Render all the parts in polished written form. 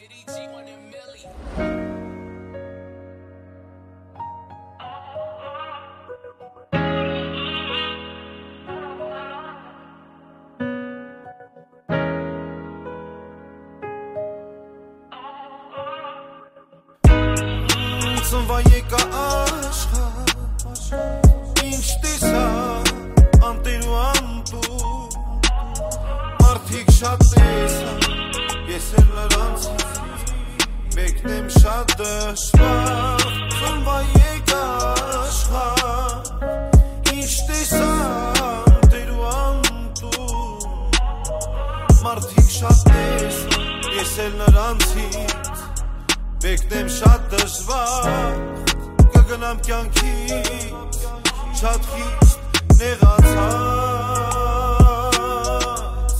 Ծնվա եկա աշխարհ ինչ տեսա անտեր ու անտու մարդիկ շատ տեսա ես էլ նրանցից մեկն եմ շատ դժվար ծնվա եկա աշխարհ ինչ տեսա անտեր ու անտու մարդիկ շատ տեսա ես էլ նրանցից Մեկն եմ շատ դժվար կգնամ կյանքից շատ խիստ նեղացած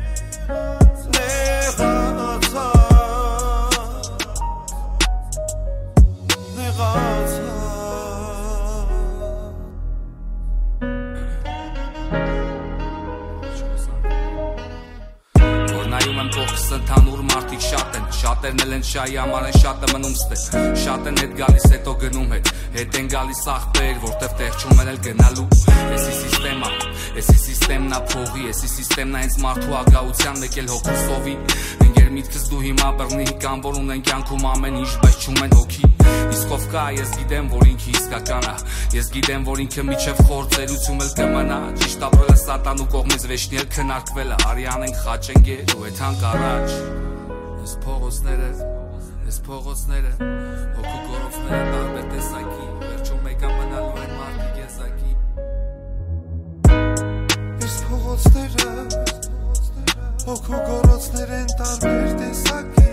Նայում եմ կողքս ընդհանուր մարդիկ շատերն էլ են շայի համար են շատը մնում ստե Շատ են հետ գալիս հետո գնում հետ են գալիս աղբեր որտև տեղ չում են էլ գնալու Էսի սիստեմնա փողի Էսի սիստեմնա հենց մարդու ագահության մեկ էլ հոգու սովի Ընկեր միտքս դու հիմա բռնի կան որ ունեն կյանքում ամեն ինչ բայց չում են հոգի Իսկ ով կա ես գիտեմ որ ինքը իսկական է Ես գիտեմ որ ինքը միջև խոր ծերություն էլ կմնա Ճիշտ ապրել է սատանու կողմից վեշնի էլ քննարկվել է Արի անենք խաչ ընկեր ու էդ հանք առաջ Ես փողոցները հոգու գորովները տարբեր տեսակի Վերջում մեկա մնալու են մարդիկ եզակի Ես փողոցները հոգու գորոցներ են տարբեր տեսակի